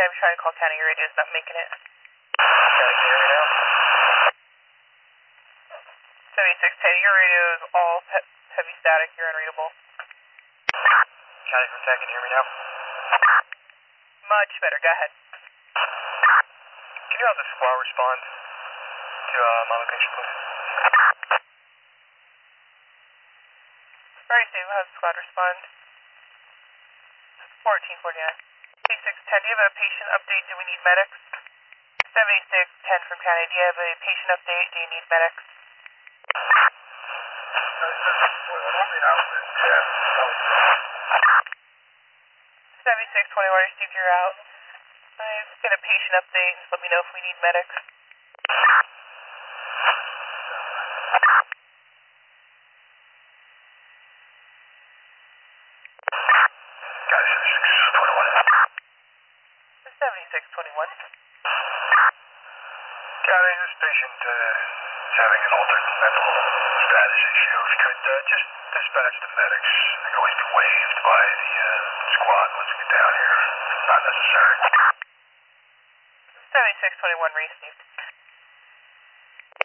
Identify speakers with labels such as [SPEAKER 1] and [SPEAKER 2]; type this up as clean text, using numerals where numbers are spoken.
[SPEAKER 1] I'm trying to call county, your radio's not making it.
[SPEAKER 2] County, can you hear me now?
[SPEAKER 1] 7610, your radio is all heavy static, you're unreadable.
[SPEAKER 2] County from 10, can you hear me now?
[SPEAKER 1] Much better, go ahead.
[SPEAKER 2] Can you have the squad respond to my location, please?
[SPEAKER 1] Alright, Dave, we'll have the squad respond. 1449. 8610, do you have a patient update? Do we need medics? 7610 from county, do you have a patient update? Do you need medics? 7621, I received you're out. I've got a patient update. Let me know if we need medics.
[SPEAKER 2] Guys,
[SPEAKER 1] 7621.
[SPEAKER 2] County, this patient is having an altered mental status issue. If you could just dispatch the medics. They can always be waived by the squad once we get down here. Not necessary.
[SPEAKER 1] 7621 received.